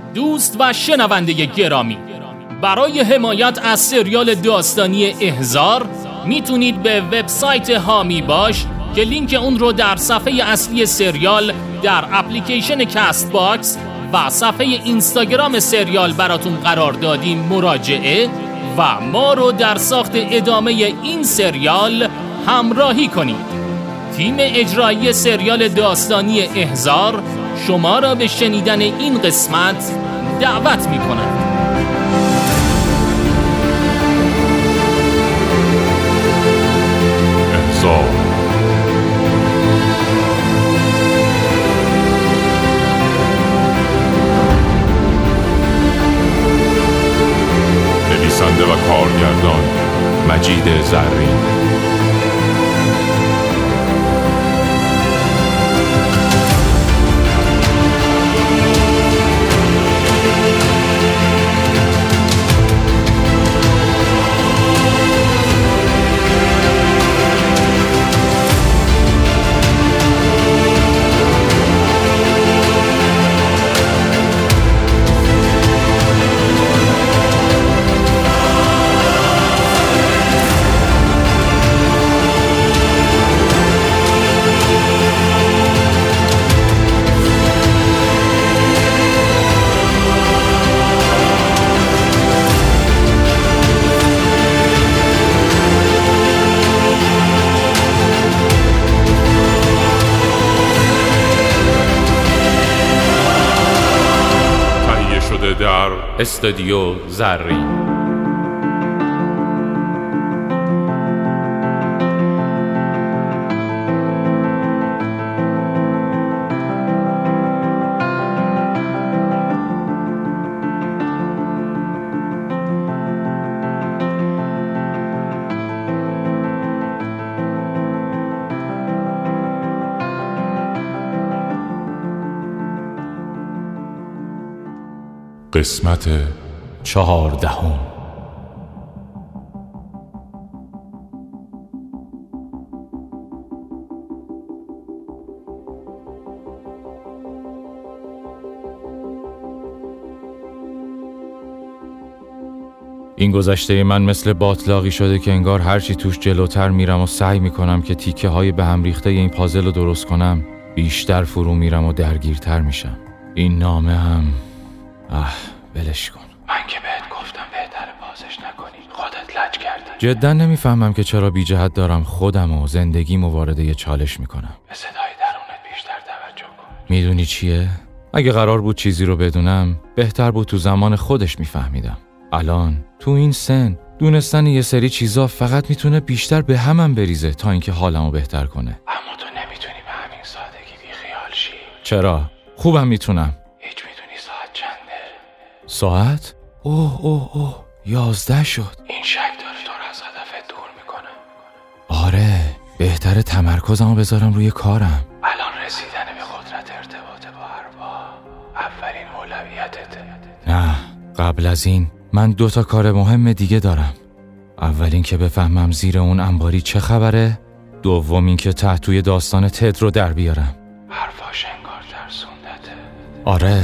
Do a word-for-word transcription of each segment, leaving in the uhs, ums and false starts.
دوست و شنونده گرامی، برای حمایت از سریال داستانی احضار میتونید به وبسایت هامی باش که لینک اون رو در صفحه اصلی سریال در اپلیکیشن کست باکس و صفحه اینستاگرام سریال براتون قرار دادیم مراجعه و ما رو در ساخت ادامه این سریال همراهی کنید. تیم اجرایی سریال داستانی احضار شما را به شنیدن این قسمت دعوت می‌کند. احضار نویسنده و کارگردان مجید زرین. در استودیو زرین. قسمت چهاردهم. این گذشته من مثل باطلاقی شده که انگار هرچی توش جلوتر میرم و سعی میکنم که تیکه های به هم ریخته این پازل رو درست کنم، بیشتر فرو میرم و درگیرتر میشم. این نامه هم آه ولش کن. من که بهت گفتم بهتره بازش نکنی، خودت لج کردی. جدا نمیفهمم که چرا بی جهت دارم خودم و زندگیم وارد یه چالش میکنم. به صدای درونت بیشتر توجه کن. میدونی چیه؟ اگه قرار بود چیزی رو بدونم بهتر بود تو زمان خودش میفهمیدم. الان تو این سن دونستن یه سری چیزا فقط میتونه بیشتر به همم بریزه تا اینکه حالمو بهتر کنه. اما تو نمیتونی به همین سادگی بی خیال شی. چرا؟ خوبم میتونم. ساعت؟ اوه اوه اوه یازده شد. این شک داره تو رو از هدفت دور میکنه. آره بهتره تمرکزمو بذارم روی کارم. الان رسیدن به قدرت ارتباط با ارواح اولین اولویتته. نه قبل از این من دو تا کار مهم دیگه دارم. اول این که بفهمم زیر اون انباری چه خبره، دوم این که تحتوی داستان تد رو در بیارم. حرفاش انگار ترسوندته. آره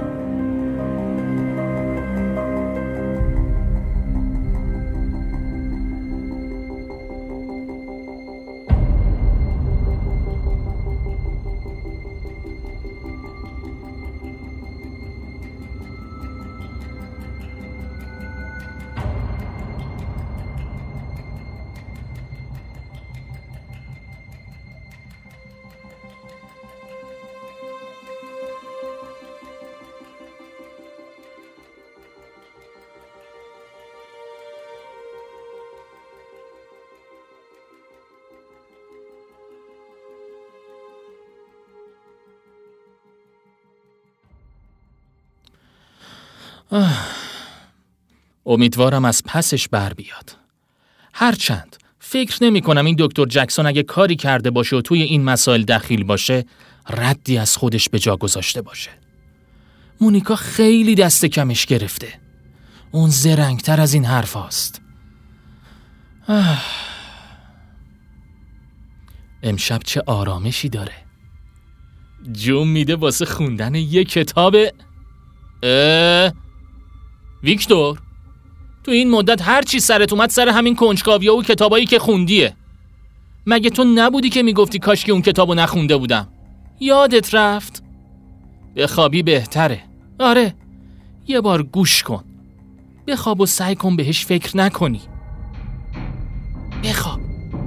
امیدوارم از پسش بر بیاد. هرچند فکر نمی کنم این دکتر جکسون اگه کاری کرده باشه و توی این مسائل دخیل باشه ردی از خودش به جا گذاشته باشه. مونیکا خیلی دست کمش گرفته. اون زرنگتر از این حرف هاست. امشب چه آرامشی داره. جون میده واسه خوندن یه کتاب. اه ویکتور، تو این مدت هر چی سرت اومد سر همین کنجکاوی‌ها و کتابایی که خوندیه. مگه تو نبودی که میگفتی کاش که اون کتابو نخونده بودم؟ یادت رفت؟ بخوابی بهتره. آره، یه بار گوش کن. بخواب و سعی کن بهش فکر نکنی. بخواب.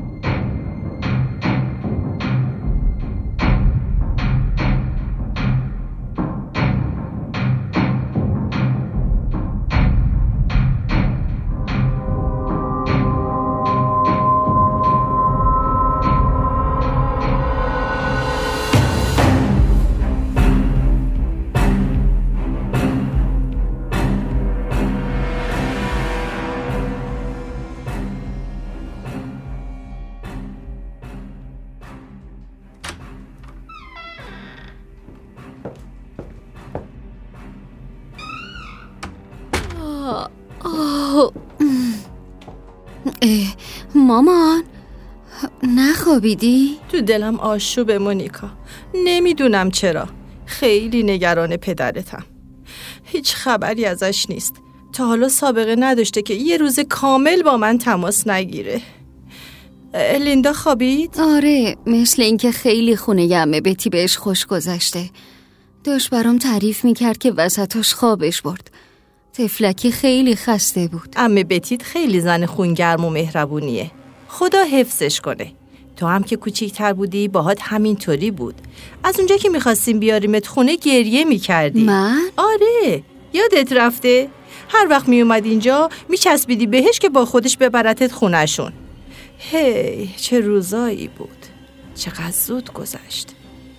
مامان نخوابیدی؟ تو دلم آشوبه مونیکا، نمیدونم چرا. خیلی نگران پدرتم. هیچ خبری ازش نیست. تا حالا سابقه نداشته که یه روز کامل با من تماس نگیره. لیندا خوابید؟ آره، مثل اینکه خیلی خونه عمه بتی بهش خوش گذشته. داشت برام تعریف میکرد که وسطاش خوابش برد. طفلکی خیلی خسته بود. عمه بتیت خیلی زن خونگرم و مهربونیه. خدا حفظش کنه. تو هم که کوچیک‌تر بودی باهات همینطوری بود. از اونجا که می‌خواستیم بیاریمت خونه گریه می‌کردی. من؟ آره، یادت رفته؟ هر وقت میومد اینجا میچسبیدی بهش که با خودش ببرتت خونه‌شون. هی چه روزایی بود. چقدر زود گذشت.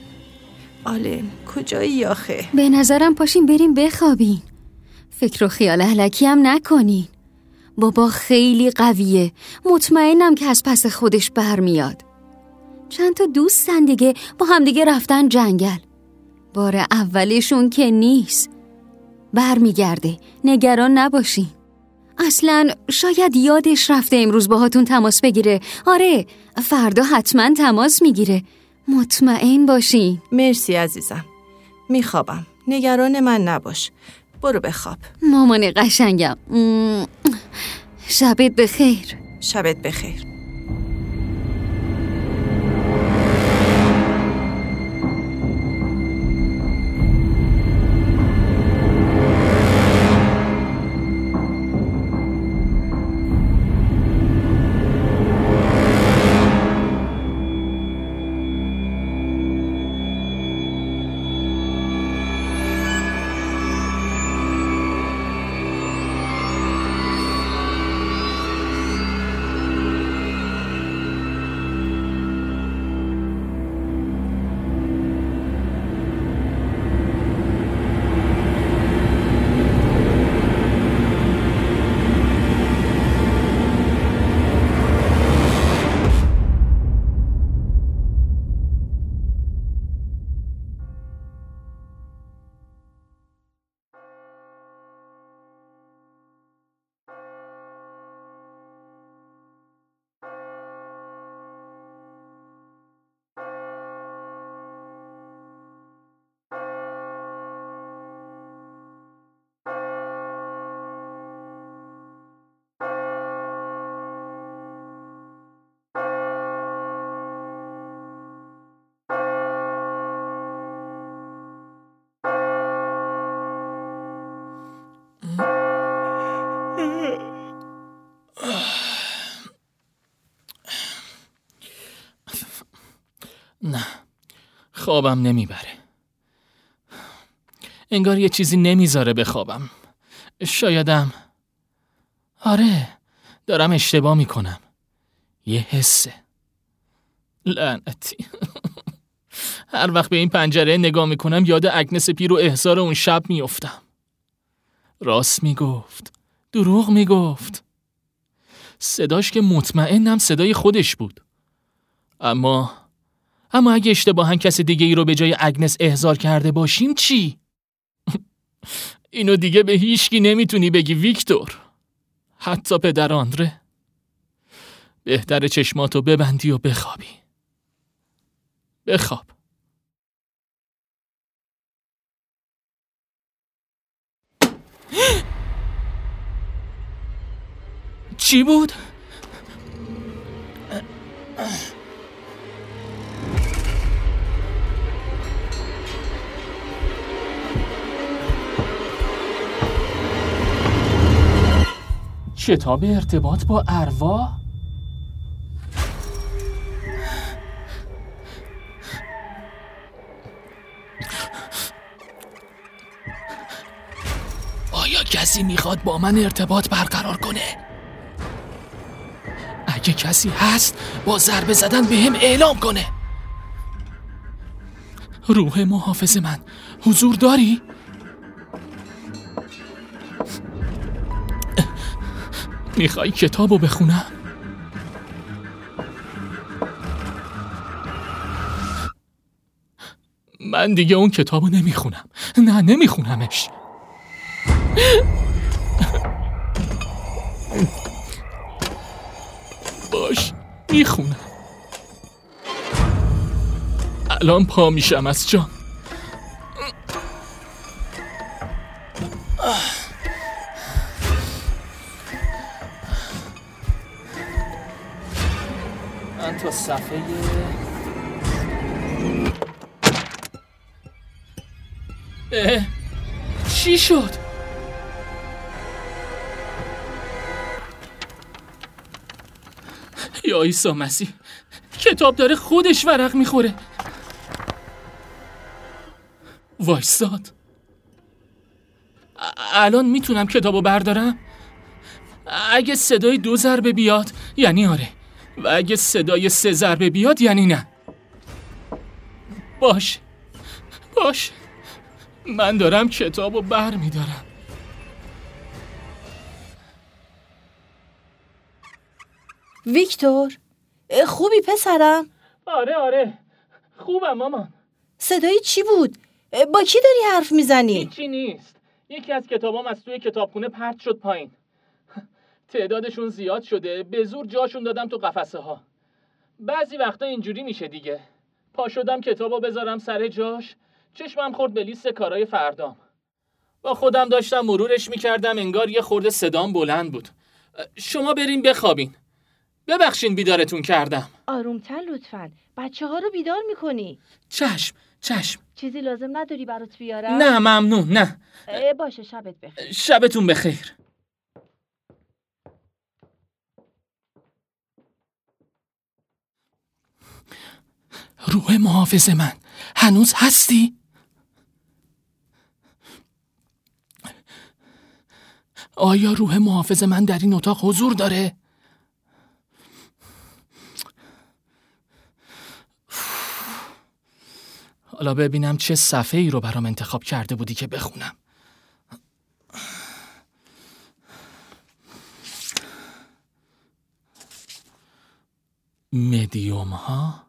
آلن کجایی آخه؟ به نظرم پاشیم بریم بخوابین. فکر و خیال اهلکی هم نکنین. بابا خیلی قویه. مطمئنم که از پس خودش برمیاد. چند تا دوستن دیگه با هم دیگه رفتن جنگل. بار اولشون که نیست. برمیگرده. نگران نباشین. اصلا شاید یادش رفته امروز باهاتون تماس بگیره. آره، فردا حتما تماس میگیره. مطمئن باشین. مرسی عزیزم. میخوابم. نگران من نباش. برو بخواب. مامان قشنگم. شبت بخیر. شبت بخیر. نه، خوابم نمیبره. انگار یه چیزی نمیذاره بخوابم. شایدم آره، دارم اشتباه میکنم. یه حسه. لعنتی. هر وقت به این پنجره نگاه میکنم یاد اگنس پیر و احضار اون شب میافتم. راست میگفت، دروغ میگفت. صداش که مطمئنم صدای خودش بود. اما اما اگه اشتباهاً کسی دیگه ای رو به جای اگنس احضار کرده باشیم چی؟ اینو دیگه به هیچکی نمیتونی بگی ویکتور. حتی پدر آندره. بهتر چشماتو ببندی و بخوابی. بخواب. چی بود؟ کتاب ارتباط با ارواح؟ آیا کسی میخواد با من ارتباط برقرار کنه؟ اگه کسی هست با ضربه زدن به هم اعلام کنه. روح محافظ من، حضور داری؟ میخوای کتابو بخونم؟ من دیگه اون کتابو نمیخونم. نه نمیخونمش. باش میخونم. الان پا میشم از جان. من تا صفحه اه چی شد؟ یا عیسی مسیح، کتاب داره خودش ورق میخوره. وایستاد. الان میتونم کتابو بردارم؟ اگه صدای دو ضربه بیاد یعنی آره، و اگه صدای سه ضربه بیاد یعنی نه. باش باش، من دارم کتابو بر میدارم. ویکتور، خوبی پسرم؟ آره آره خوبم مامان. صدای چی بود؟ با کی داری حرف میزنی؟ هیچی نیست. یکی از کتابام از توی کتابخونه پرت شد پایین. تعدادشون زیاد شده، به زور جاشون دادم تو قفسه ها. بعضی وقتا اینجوری میشه دیگه. پا شدم کتابو بذارم سر جاش، چشمم خورد به لیست کارهای فردام. با خودم داشتم مرورش میکردم، انگار یه خورده صدام بلند بود. شما برین بخوابین. ببخشین بیدارتون کردم. آرومتر لطفاً، بچه ها رو بیدار میکنی. چشم چشم. چیزی لازم نداری برات بیارم؟ نه ممنون نه. باشه، شبت بخیر. شبتون بخیر. روح محافظ من، هنوز هستی؟ آیا روح محافظ من در این اتاق حضور داره؟ حالا ببینم چه صفحه ای رو برام انتخاب کرده بودی که بخونم. مدیوم ها،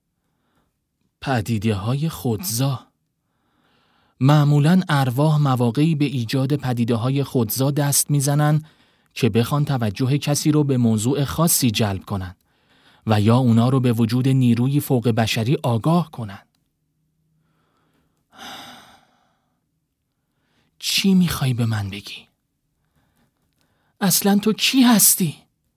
پدیده های خودزا. معمولاً ارواح مواقعی به ایجاد پدیده های خودزا دست میزنن که بخوان توجه کسی رو به موضوع خاصی جلب کنن و یا اونا رو به وجود نیروی فوق بشری آگاه کنن. چی میخوای به من بگی؟ اصلاً تو کی هستی؟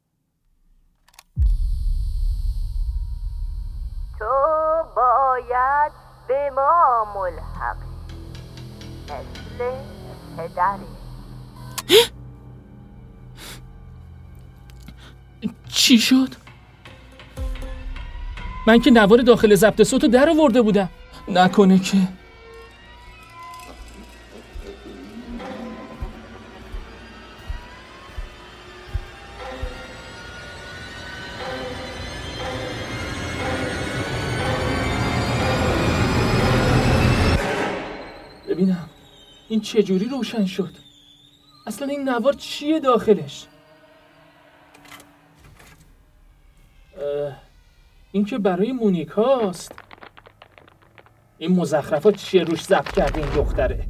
تو باید به ما ملحق مثل پدری. چی شد؟ من که نوار داخل ضبط صوتو در آورده بودم. نکنه که ببینم این چجوری روشن شد؟ اصلا این نوار چیه داخلش؟ این که برای مونیکاست. این مزخرفات چیه روش ضبط کرده این دختره؟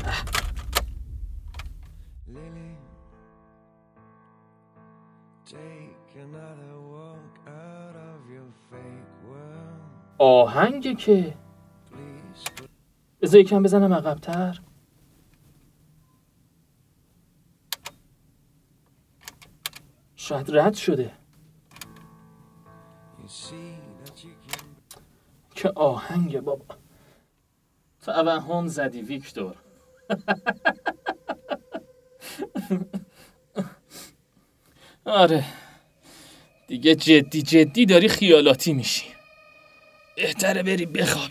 آهنگه که بذار یکم بزنم عقب‌تر. شاید رد شده. که آهنگ بابا. توهم زدی ویکتور. آره دیگه جدی جدی داری خیالاتی میشی. بهتره بری بخوابی.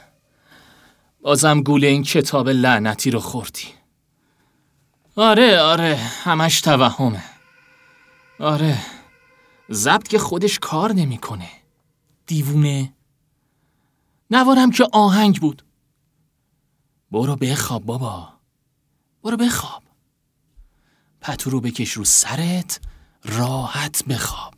بازم گول این کتاب لعنتی رو خوردی. آره آره همش توهمه. آره ضبط که خودش کار نمیکنه. دیوونه. نوارم که آهنگ بود. برو بخواب بابا. برو بخواب. پتو رو بکش رو سرت، راحت بخواب.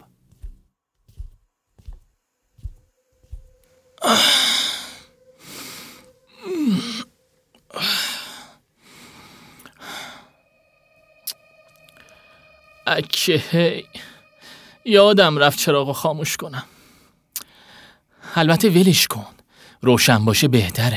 اکه هی یادم رفت چراغو خاموش کنم. البته ولش کن، روشن باشه بهتره.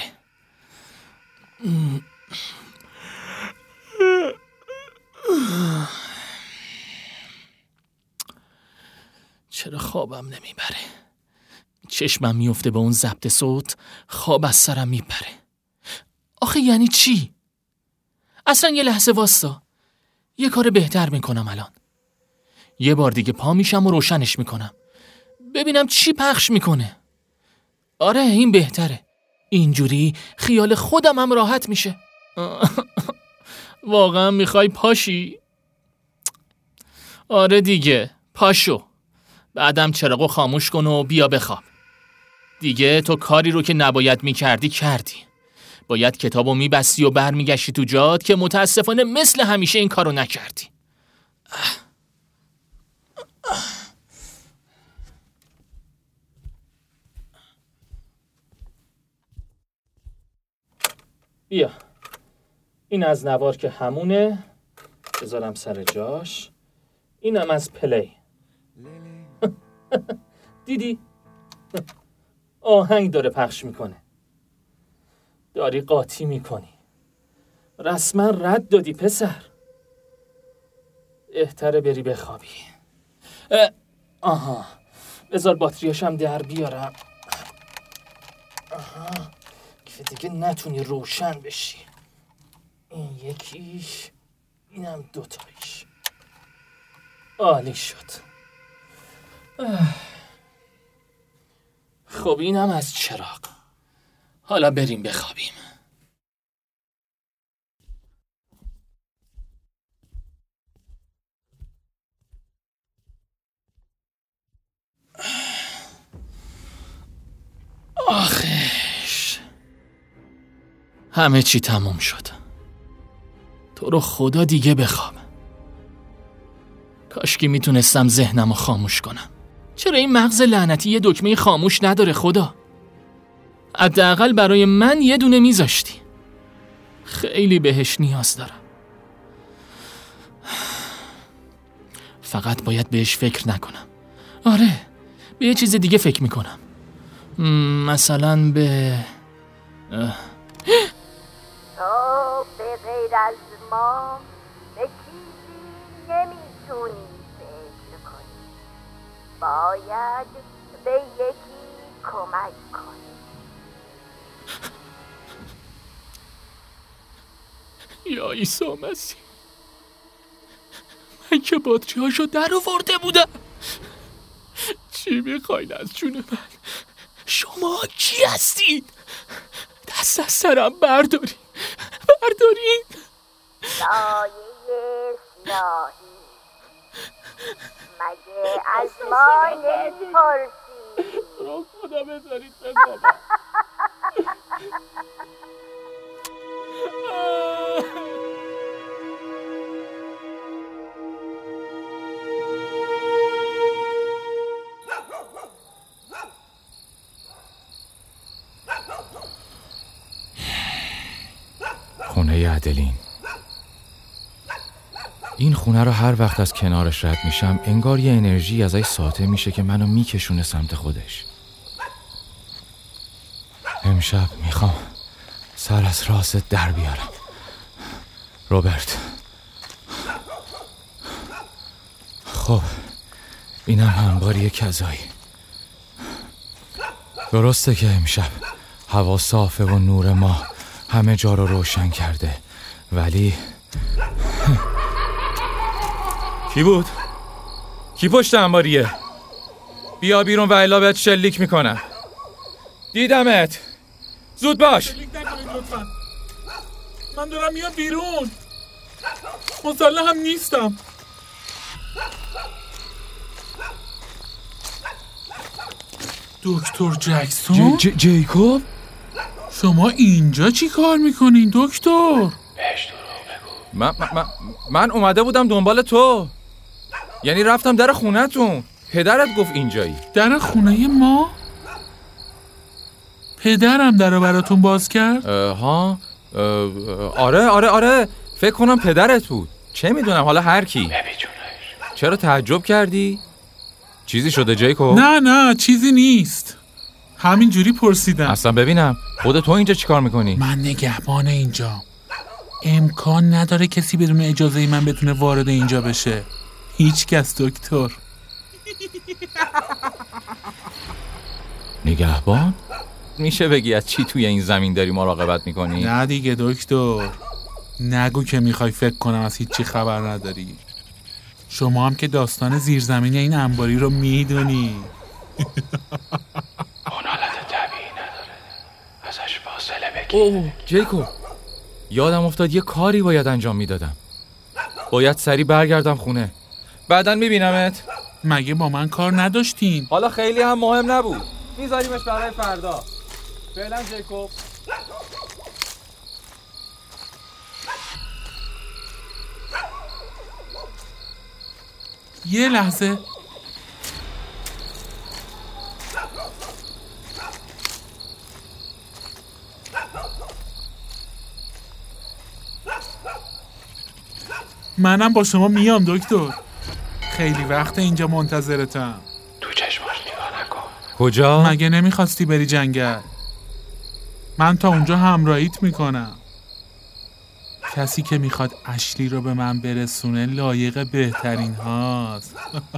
چرا خوابم نمیبره؟ چشمم میفته به اون ضبط صوت، خواب از سرم میپره. آخه یعنی چی؟ اصلا یه لحظه واستا، یه کار بهتر میکنم الان. یه بار دیگه پا میشم و روشنش میکنم، ببینم چی پخش میکنه. آره این بهتره، اینجوری خیال خودم هم راحت میشه. واقعا میخوای پاشی؟ آره دیگه پاشو. بعدم چراغو خاموش کن و بیا بخواب. دیگه تو کاری رو که نباید میکردی کردی. باید کتابو میبستی و برمیگشتی تو جات که متاسفانه مثل همیشه این کارو نکردی. بیا این از نوار که همونه، بذارم سر جاش. اینم از پلی. دیدی؟ آهنگ داره پخش میکنه. داری قاطی میکنی. رسما رد دادی پسر. بهتره بری بخوابی. آها بذار باتریاشم در بیارم. آها که دیگه نتونی روشن بشی. این یکیش، اینم دوتایش. عالی شد. خب اینم از چراغ. حالا بریم بخوابیم. آخش همه چی تموم شد. تو رو خدا دیگه بخواب. کاشکی میتونستم ذهنمو خاموش کنم. چرا این مغز لعنتی یه دکمه خاموش نداره خدا؟ حداقل برای من یه دونه میذاشتی. خیلی بهش نیاز دارم. فقط باید بهش فکر نکنم. آره به یه چیز دیگه فکر میکنم. مثلا به تو به غیر از ما به چیزی نمیتونی فکر کنی. باید به یکی کمک کنی. یا عیسی مسیح، من که باتریاشو در آورده بودم. چی میخواین از جون من؟ شما کی هستید؟ دست از سرم بردارین بردارین. سایه سیاهی مگه از ما نمیپرسی؟ رو خدا بذارید بخوابم. خونه عدلین. این خونه رو هر وقت از کنارش رد میشم انگار یه انرژی ازش ساطع میشه که منو میکشونه سمت خودش. امشب میخوام سر از راست در بیارم. روبرت. خب اینم انباری کذایی. درسته که امشب هوا صافه و نور ماه همه جا رو روشن کرده، ولی کی بود؟ کی پشت انباریه؟ بیا بیرون و الا بهت شلیک میکنم. دیدمت. زود باش. شلیک نکنید لطفا. من دارم میام بیرون. مسلح هم نیستم. دکتر جکسون؟ ج- ج- جیکوب؟ شما اینجا چی کار میکنین دکتر؟ بهش دروغ بگو. من, من, من اومده بودم دنبال تو. یعنی رفتم در خونتون. پدرت گفت اینجایی. در خونه ما؟ پدرم در رو براتون باز کرد؟ ها آره آره آره فکر کنم پدرت بود. چه میدونم، حالا هر کی. ببیجونش. چرا تعجب کردی؟ چیزی شده جیکوب؟ نه نه چیزی نیست. همین جوری پرسیدم. اصلا ببینم خود تو اینجا چی کار میکنی؟ من نگهبان اینجا. امکان نداره کسی بدون اجازه من بتونه وارد اینجا بشه. هیچ کس دکتر. نگهبان؟ میشه بگی از چی توی این زمین داری مراقبت میکنی؟ نه دیگه دکتر، نگو که میخوای فکر کنم از هیچی خبر نداری. شما هم که داستان زیرزمینی این انباری رو میدونی. اون حالت طبیعی نداره، ازش فاصله بگیر. اوه جیکوب، یادم افتاد یه کاری باید انجام میدادم. باید سریع برگردم خونه. بعدن میبینمت. مگه با من کار نداشتین؟ حالا خیلی هم مهم نبود، میذاریمش برای فردا. فعلا جیکوب. یه لحظه. منم با شما میام دکتر. خیلی وقت اینجا منتظرتم. تو چشماش نگاه نکن. کجا؟ مگه نمیخواستی بری جنگل؟ من تا اونجا همراهیت میکنم. کسی که میخواد اشلی رو به من برسونه لایق بهترین هاست.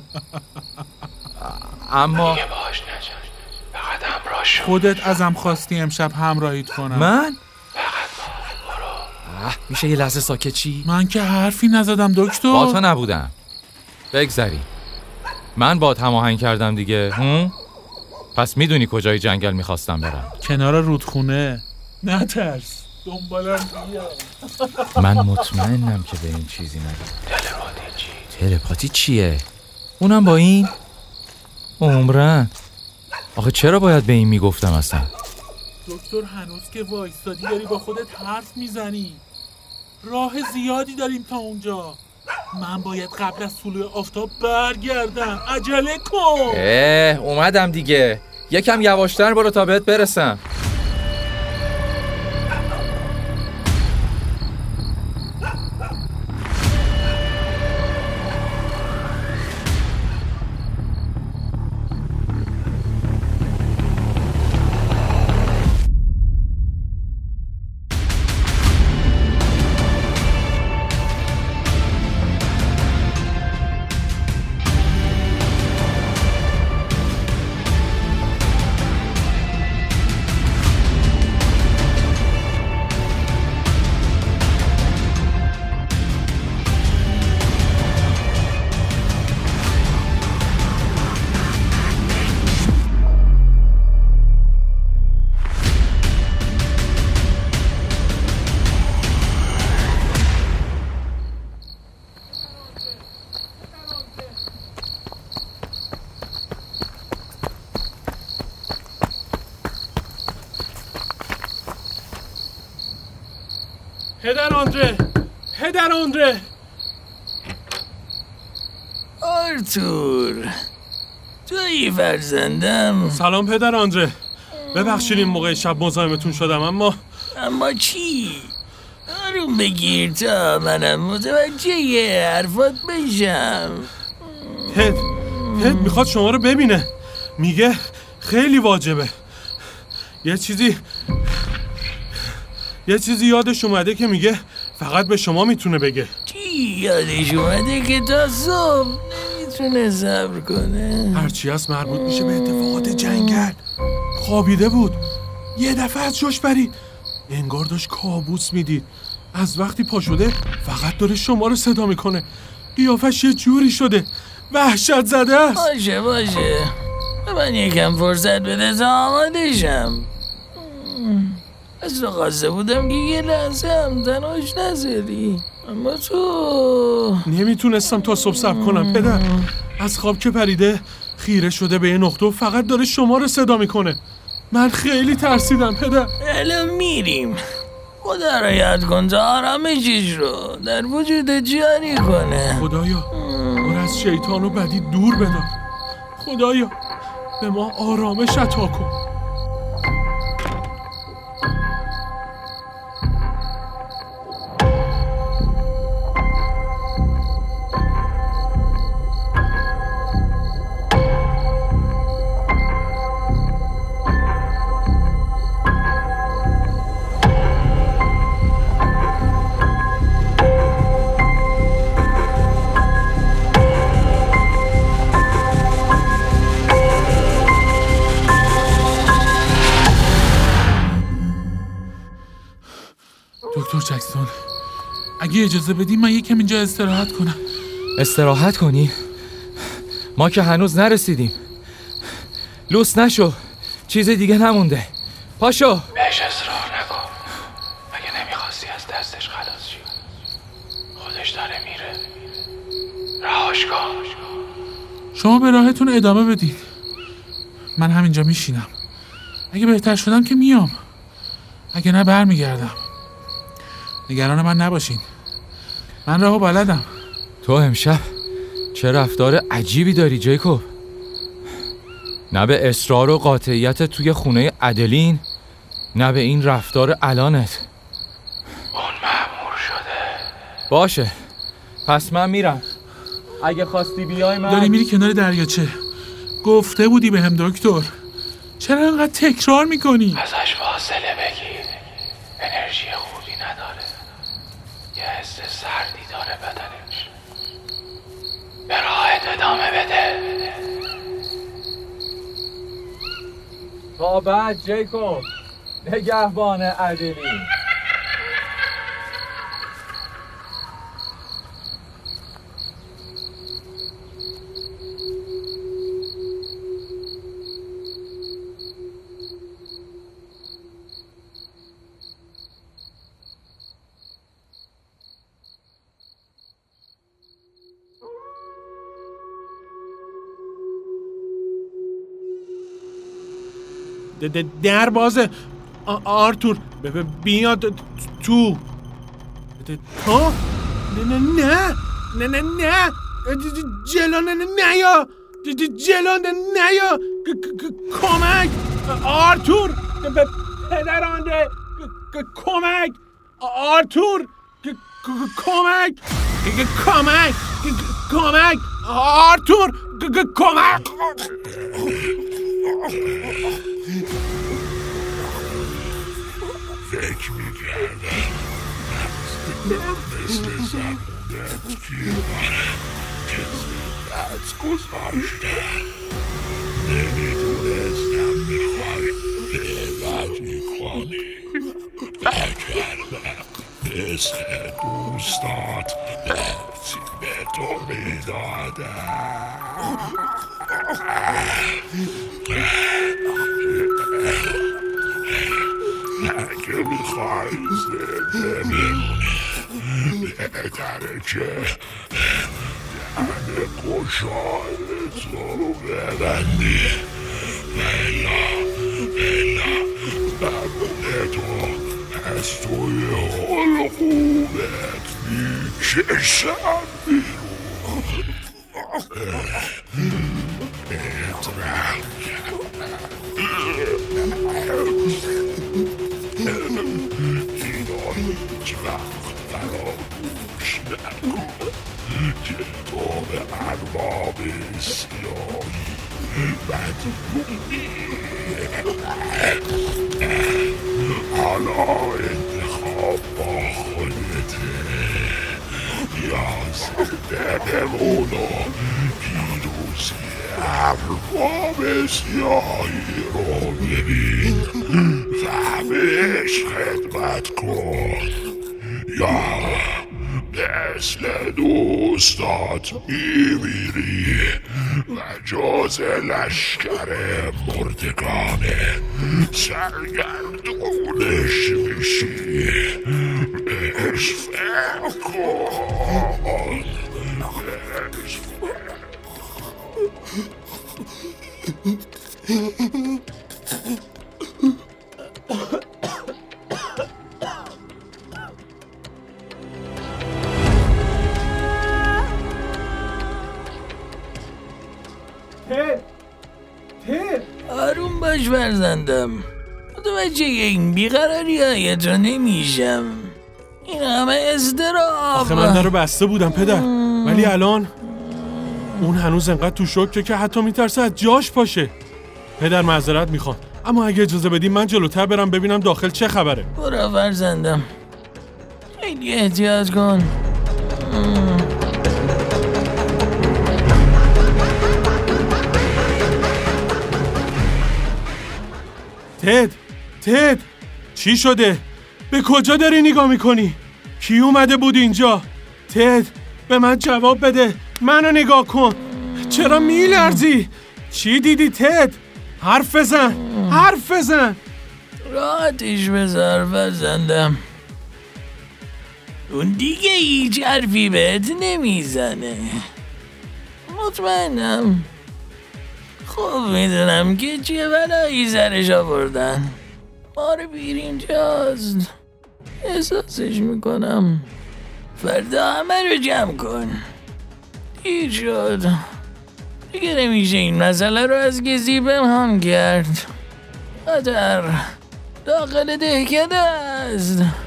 اما دیگه باهاش نجن، فقط همراه شو. خودت ازم خواستی امشب همراهیت کنم. من؟ فقط با برو. اه، میشه یه لحظه ساکت چی؟ من که حرفی نزدم دکتر. با تو نبودم. بگذری. من با هماهنگ کردم دیگه. هم؟ پس میدونی کجای جنگل میخواستم برم. کنار رودخونه. نترس، دنبالم بیا. من مطمئنم که به این چیزی نگم. تلپاتی چی؟ تلپاتی چیه؟ اونم با این؟ عمرن. آخه چرا باید به این میگفتم اصلا؟ دکتر هنوز که وایستادی داری با خودت حرف میزنی. راه زیادی داریم تا اونجا. من باید قبل از طلوع آفتاب برگردم. عجله کن. اه اومدم دیگه. یکم یواشتر برو تا بهت برسم. پدر آندره، پدر آندره. آرتور، توی فرزندم. سلام پدر آندره. ببخشید این موقع شب مزاحمتون شدم، اما اما چی؟ آروم بگیر تا منم متوجه حرفات بشم. تد تد میخواد شما رو ببینه. میگه خیلی واجبه. یه چیزی یه چیزی یادش اومده که میگه فقط به شما میتونه بگه. چی یادش اومده که تا صبح میتونه صبر کنه؟ هرچی هست مربوط میشه به اتفاقات جنگل. خوابیده بود، یه دفعه از جاش برید، انگار داشت کابوس میدید. از وقتی پا شده فقط داره شما رو صدا میکنه. قیافش یه جوری شده، وحشت زده است. باشه باشه، من یکم فرصت بده تا آماده شم. از رو خواسته بودم که یه لحظه هم تنهاش نذاری، اما تو... نمیتونستم تا صبح صبر کنم پدر. از خواب که پریده خیره شده به یه نقطه و فقط داره شما رو صدا میکنه. من خیلی ترسیدم پدر. الان میریم. خدا را یاد کن تا آرامشش رو در وجودت جاری کنه. خدایا ما از شیطان و بدی دور بدار. خدایا به ما آرامش عطا کن. دکتر جکسون اگه اجازه بدی من یکم اینجا استراحت کنم. استراحت کنی؟ ما که هنوز نرسیدیم. لوس نشو، چیز دیگه نمونده. پاشو. بهش اصرار نکن. اگه نمیخواستی از دستش خلاص شی، خودش داره میره. رهاش کن. شما به راهتون ادامه بدید، من همینجا میشینم. اگه بهتر شدم که میام، اگه نه برمیگردم. نگران من نباشین، من راهو بلدم. تو امشب چه رفتار عجیبی داری جیکوب. نه به اصرار و قاطعیت توی خونه ادلین، نه به این رفتار الانت. اون مأمور شده. باشه پس من میرم. اگه خواستی بیای من... داری میری کنار دریاچه. گفته بودی به هم دکتر، چرا انقدر تکرار میکنی؟ ازش فاصله بگیر. انرژی خوبی نداره، یه حس سردی داره بدنش. به راهت ادامه بده. تا بعد جیکوب، نگهبان ادلین. در بازه. آرتور بیاد تو. تو؟ نه نه نه نه نه نه جلو نه نه یا جلو نه نه یا کمک آرتور پدرانده کمک آرتور کمک کمک کمک آرتور کمک. فکر میکردم مثل زبونت گیرم که زیبت گذاشتم. نمیدونستم میخوای بدی کنی. نکردم مثل دوستات بهتی به تو میدادم. اگه میخوای زنده بمونی بهتره که دهن گشای تو رو ببندی. بلا بلا ببونه تو از توی حلقومت میکشم بیرون. اترم اینا هیچ وقت فراموش نکن که تو به ارباب سیاهی مدیونی. حالا انتخاب با خودته، یا زنده بمون و ارباب سیاهی رو ببین و بهش خدمت کن، یا مثل دوستات میمیری و جز لشکر مردگان سرگردونش میشی. بهش فکر کن. بهش تد تد آروم باش فرزندم، متوجه این بیقراری های تو نمیشم. این همه اضطراب. آخه من در رو بسته بودم پدر، ولی الان اون هنوز انقدر تو شوکه که حتی میترسه از جاش پاشه. پدر معذرت میخوام، اما اگه اجازه بدیم من جلوتر برم ببینم داخل چه خبره. برو فرزندم، خیلی احتیاط کن. تد تد چی شده؟ به کجا داری نگاه میکنی؟ کی اومده بود اینجا؟ تد به من جواب بده، منو نگاه کن. چرا میلرزی؟ چی دیدی تد؟ حرف بزن، حرف بزن. راحتش بذار فرزندم، اون دیگه هیچ حرفی بهت نمیزنه. مطمئنم، خوب میدونم که چیه بلایی سرش آوردن. مار بیر اینجاست، احساسش میکنم. فردا همه رو جمع کن. دیر شد دیگه، نمیشه این مسئله رو از گزی پنهان کرد. خطر داخل دهکده است.